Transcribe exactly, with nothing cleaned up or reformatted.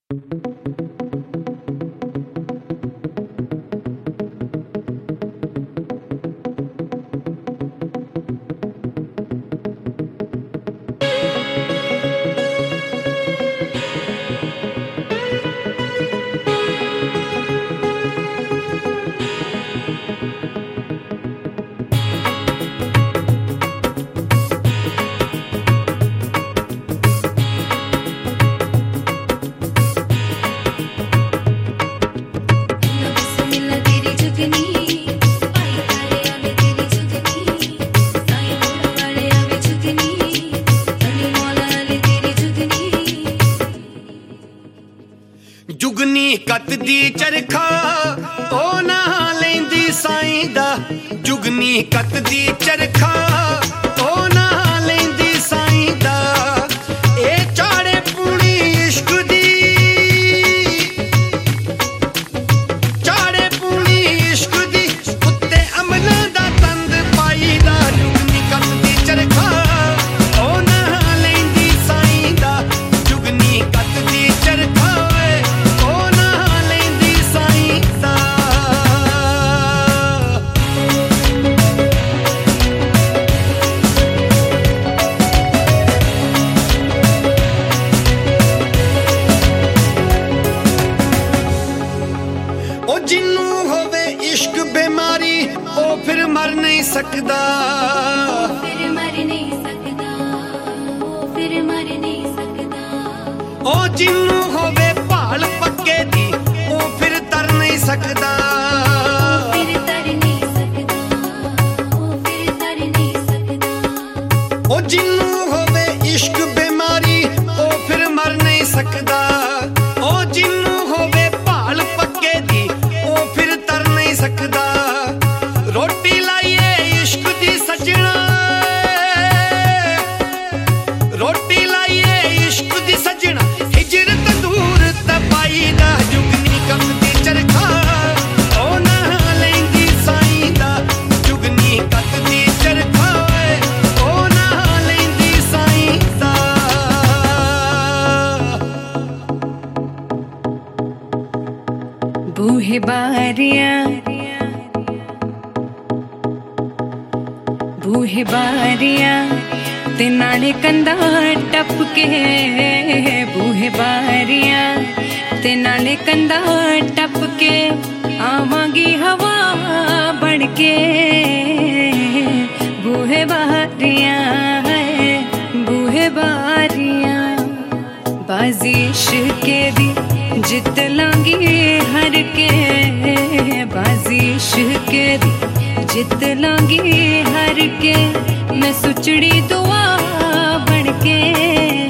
जुगनी कतदी चरखा ओ ना लेंदी साईं दा जुगनी कतदी चरखा ओ ना लेंदी साईं दा ए चाड़े पूनी इश्क दी चाड़े पूनी इश्क दी उत्ते अमल दा तंद पाई दा जुगनी कतदी चरखा ओ ना लेंदी साईं दा जुगनी कतदी चरखा जिन्नू होवे इश्क बीमारी ओ फिर मर नहीं सकदा फिर मर नहीं सकदा ओ फिर मर नहीं सकदा ओ जिन्नू होवे भाल पक्के दी ओ फिर तर नहीं सकदा फिर तर नहीं सकदा ओ फिर तर नहीं सकदा ओ जिन्नू होवे इश्क बीमारी ओ फिर मर नहीं सकदा ओ जिन्नू होवे भाल पक्के दी सकदा रोटी लाइए इश्क दी सजना रोटी लाइए इश्क दी सजना हिजरत दूर तपाई दा जुगनी कतदी चरखा ओ ना लेंदी साईं दा जुगनी कतदी चरखा ओ ना लेंदी साईं दा बूहे बारियां बूहे बारियां ते नाले कंधा टप के बूहे बारियां ते नाले कंधा टप के आवांगी हवा बन के बूहे बारियां बूहे बारियां बाजी इश्के दी जित लांगी हर के बाजी इश्के दी जित लांगी हर के मैं सुचड़ी दुआ बन के